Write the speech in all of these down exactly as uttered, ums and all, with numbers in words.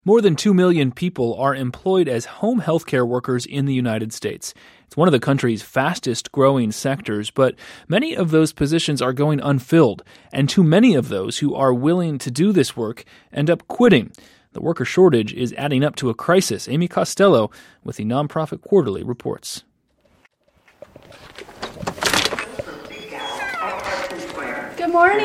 More than two million people are employed as home healthcare workers in the United States. It's one of the country's fastest growing sectors, but many of those positions are going unfilled, and too many of those who are willing to do this work end up quitting. The worker shortage is adding up to a crisis. Amy Costello with the Nonprofit Quarterly reports. Good morning.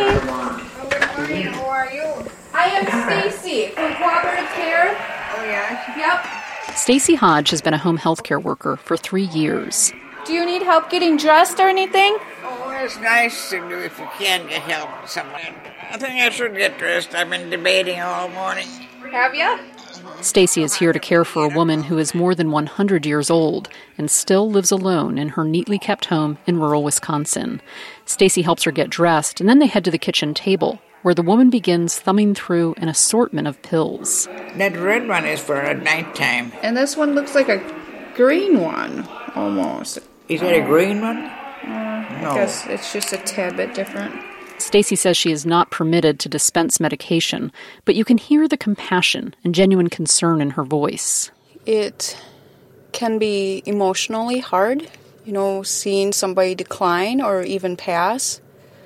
Good morning. Who are you? I am Stacy from Cooperative Care. Oh, yeah? Yep. Stacy Hodge has been a home health care worker for three years. Do you need help getting dressed or anything? Oh, it's nice to do if you can get help with someone. I think I should get dressed. I've been debating all morning. Have you? Stacy is here to care for a woman who is more than one hundred years old and still lives alone in her neatly kept home in rural Wisconsin. Stacy helps her get dressed, and then they head to the kitchen table, where the woman begins thumbing through an assortment of pills. That red one is for at nighttime. And this one looks like a green one, almost. Is that a green one? Uh, No. I guess it's just a tad bit different. Stacy says she is not permitted to dispense medication, but you can hear the compassion and genuine concern in her voice. It can be emotionally hard, you know, seeing somebody decline or even pass.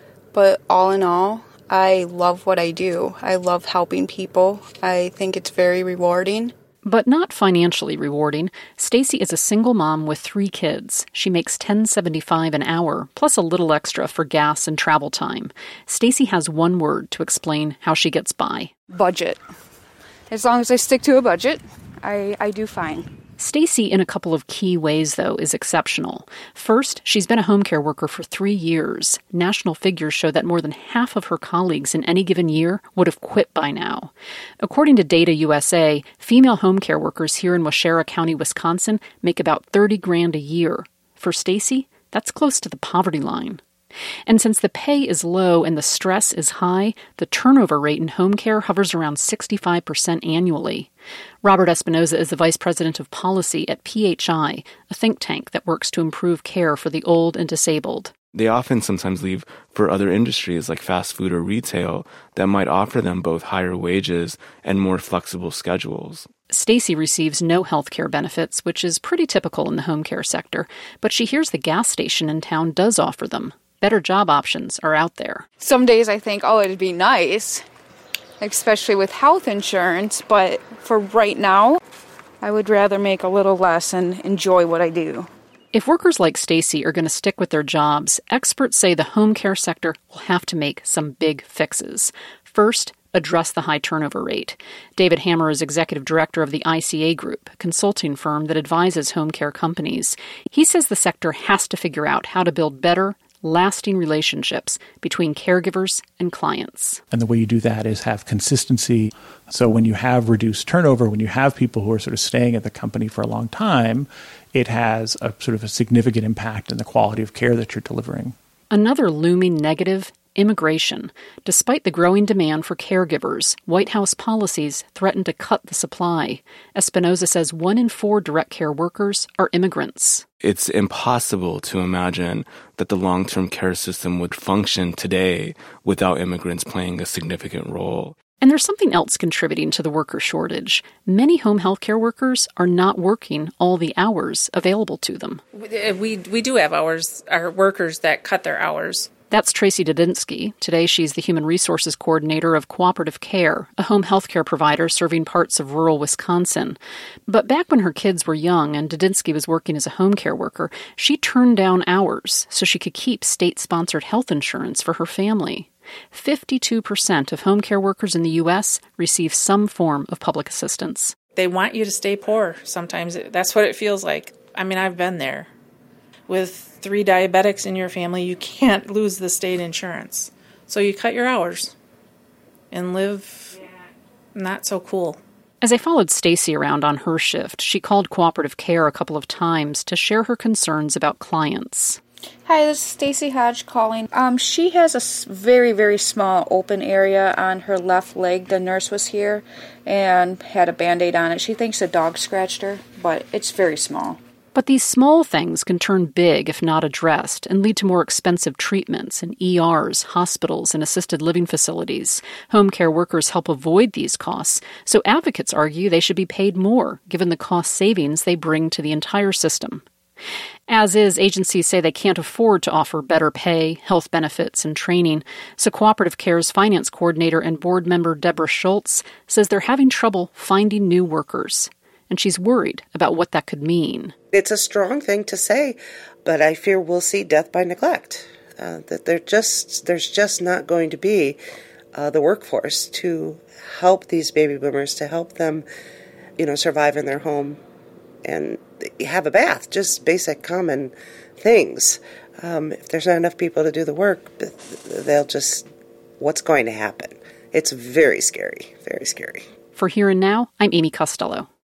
But all in all, I love what I do. I love helping people. I think it's very rewarding. But not financially rewarding. Stacy is a single mom with three kids. She makes ten dollars and seventy-five cents an hour, plus a little extra for gas and travel time. Stacy has one word to explain how she gets by. Budget. As long as I stick to a budget, I, I do fine. Stacy, in a couple of key ways, though, is exceptional. First, she's been a home care worker for three years. National figures show that more than half of her colleagues in any given year would have quit by now. According to Data U S A, female home care workers here in Waushara County, Wisconsin, make about thirty grand a year. For Stacy, that's close to the poverty line. And since the pay is low and the stress is high, the turnover rate in home care hovers around sixty-five percent annually. Robert Espinoza is the vice president of policy at P H I, a think tank that works to improve care for the old and disabled. They often sometimes leave for other industries like fast food or retail that might offer them both higher wages and more flexible schedules. Stacy receives no health care benefits, which is pretty typical in the home care sector, but she hears the gas station in town does offer them. Better job options are out there. Some days I think, oh, it'd be nice, especially with health insurance, but for right now, I would rather make a little less and enjoy what I do. If workers like Stacy are going to stick with their jobs, experts say the home care sector will have to make some big fixes. First, address the high turnover rate. David Hammer is executive director of the I C A Group, a consulting firm that advises home care companies. He says the sector has to figure out how to build better, lasting relationships between caregivers and clients. And the way you do that is have consistency. So when you have reduced turnover, when you have people who are sort of staying at the company for a long time, it has a sort of a significant impact in the quality of care that you're delivering. Another looming negative, immigration. Despite the growing demand for caregivers, White House policies threaten to cut the supply. Espinoza says one in four direct care workers are immigrants. It's impossible to imagine that the long-term care system would function today without immigrants playing a significant role. And there's something else contributing to the worker shortage. Many home health care workers are not working all the hours available to them. We we do have hours, our workers that cut their hours. That's Tracy Dudinsky. Today she's the Human Resources Coordinator of Cooperative Care, a home health care provider serving parts of rural Wisconsin. But back when her kids were young and Dudinsky was working as a home care worker, she turned down hours so she could keep state-sponsored health insurance for her family. fifty-two percent of home care workers in the U S receive some form of public assistance. They want you to stay poor. Sometimes that's what it feels like. I mean, I've been there. With three diabetics in your family, you can't lose the state insurance. So you cut your hours and live not so cool. As I followed Stacy around on her shift, she called Cooperative Care a couple of times to share her concerns about clients. Hi, this is Stacy Hodge calling. Um, she has a very, very small open area on her left leg. The nurse was here and had a Band-Aid on it. She thinks a dog scratched her, but it's very small. But these small things can turn big if not addressed and lead to more expensive treatments in E Rs, hospitals, and assisted living facilities. Home care workers help avoid these costs, so advocates argue they should be paid more, given the cost savings they bring to the entire system. As is, agencies say they can't afford to offer better pay, health benefits, and training, so Cooperative Care's finance coordinator and board member Deborah Schultz says they're having trouble finding new workers. And she's worried about what that could mean. It's a strong thing to say, but I fear we'll see death by neglect. Uh, that there just there's just not going to be uh, the workforce to help these baby boomers, to help them, you know, survive in their home and have a bath. Just basic common things. Um, if there's not enough people to do the work, they'll just, what's going to happen? It's very scary, very scary. For Here and Now, I'm Amy Costello.